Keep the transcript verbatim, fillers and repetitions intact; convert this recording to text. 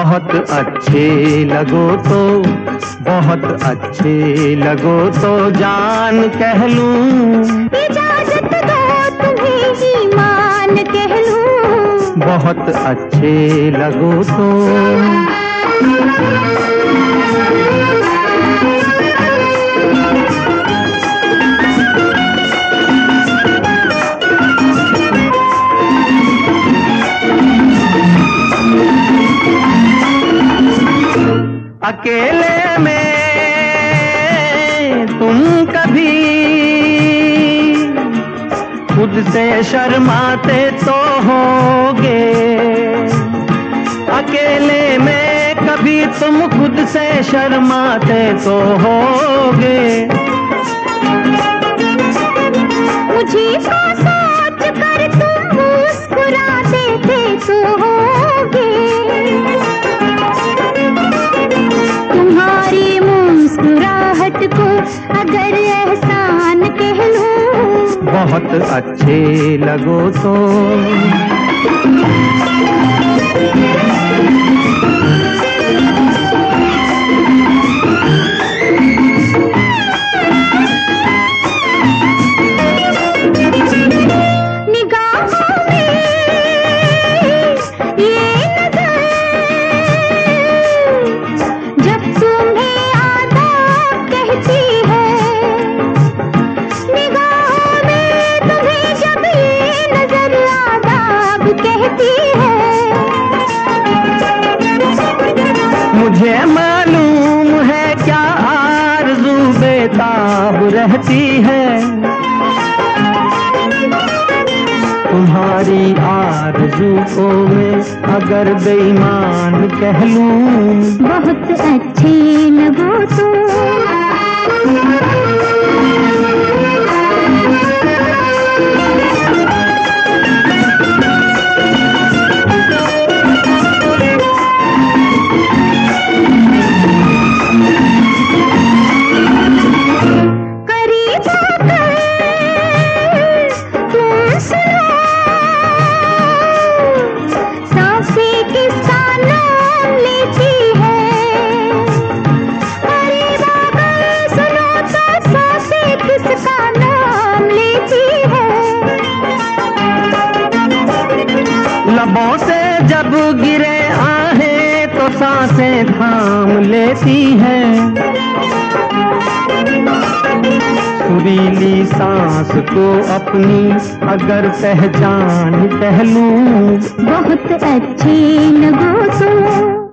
बहुत अच्छे लगो तो, बहुत अच्छे लगो तो जान कह लूं। इजाजत दो तुम्हें ईमान कह लूं। बहुत अच्छे लगो तो। अकेले में तुम कभी खुद से शर्माते तो होगे। अकेले में कभी तुम खुद से शर्माते तो होगे। मुझे तो सोच कर तुम मुस्कुरा देते तो होगे। तुम्हारी मुस्कुराहट को अगर एहसान कह लूं। बहुत अच्छे लगो तो। मुझे मालूम है क्या आरज़ू बेताब रहती है। तुम्हारी आरज़ू को मैं अगर बेईमान कह लूं। बहुत अच्छे लगो तो। लबों से जब गिरे आहें तो सांसें थाम लेती है। सुरीली सांस को अपनी अगर पहचान कह लूं। बहुत अच्छे लगो तो।